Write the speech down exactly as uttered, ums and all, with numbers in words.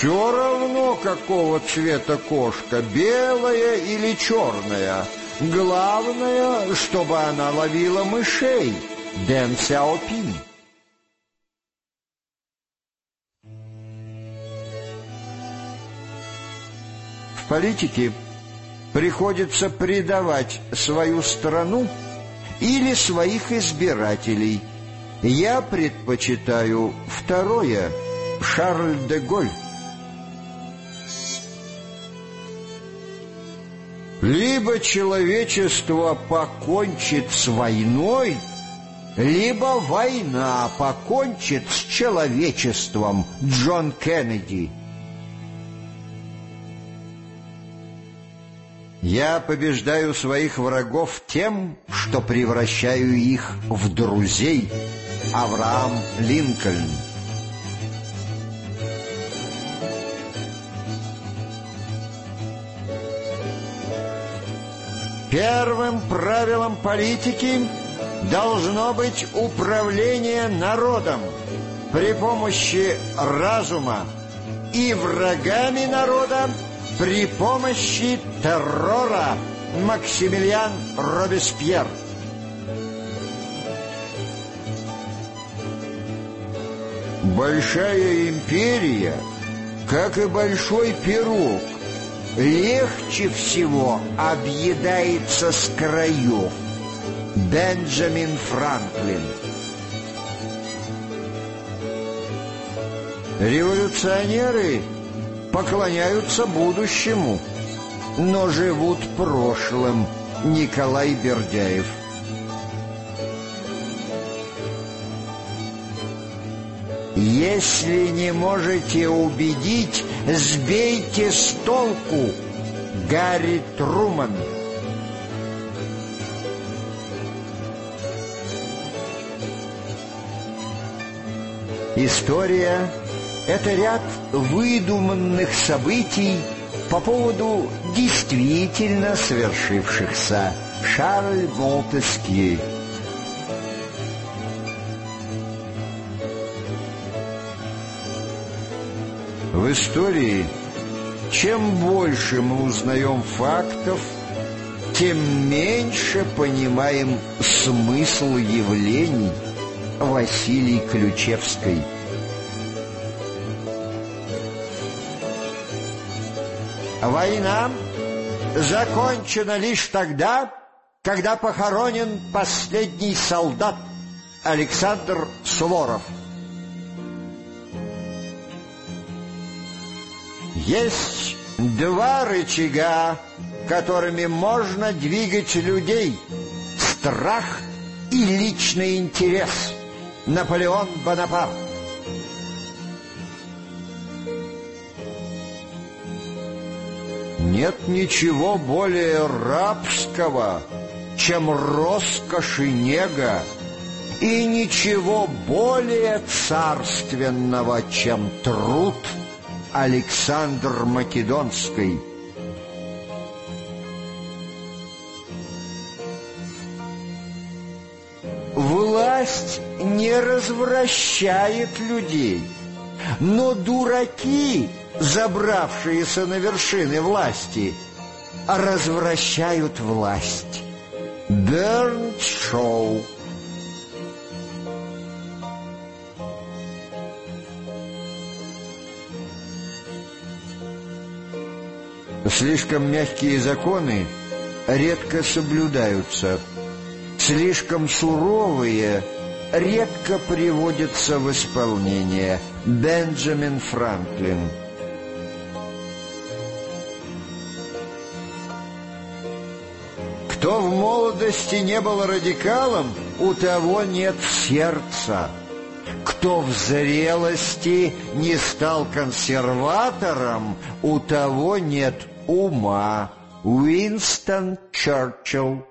Все равно, какого цвета кошка, белая или черная. Главное, чтобы она ловила мышей. Дэн Сяопин. В политике приходится предавать свою страну или своих избирателей. Я предпочитаю второе. Шарль де Голль. Либо человечество покончит с войной, либо война покончит с человечеством. Джон Кеннеди. Я побеждаю своих врагов тем, что превращаю их в друзей. Авраам Линкольн. Первым правилом политики должно быть управление народом при помощи разума и врагами народа при помощи террора. Максимилиан Робеспьер. Большая империя, как и большой пирог, легче всего объедается с краев. Бенджамин Франклин. Революционеры поклоняются будущему, но живут прошлым. Николай Бердяев. Если не можете убедить, сбейте с толку. Гарри Труман. История — это ряд выдуманных событий по поводу действительно свершившихся. Шарль Монтескье. В истории чем больше мы узнаем фактов, тем меньше понимаем смысл явлений. Василий Ключевский. Война закончена лишь тогда, когда похоронен последний солдат. Александр Суворов. Есть два рычага, которыми можно двигать людей: страх и личный интерес. Наполеон Бонапарт. Нет ничего более рабского, чем роскошь и нега, и ничего более царственного, чем труд. Александр Македонский. Власть не развращает людей, но дураки, забравшиеся на вершины власти, развращают власть. Бернт Шоу. Слишком мягкие законы редко соблюдаются. Слишком суровые редко приводятся в исполнение. Бенджамин Франклин. Кто в молодости не был радикалом, у того нет сердца. Кто в зрелости не стал консерватором, у того нет ума. Уинстон Черчилль.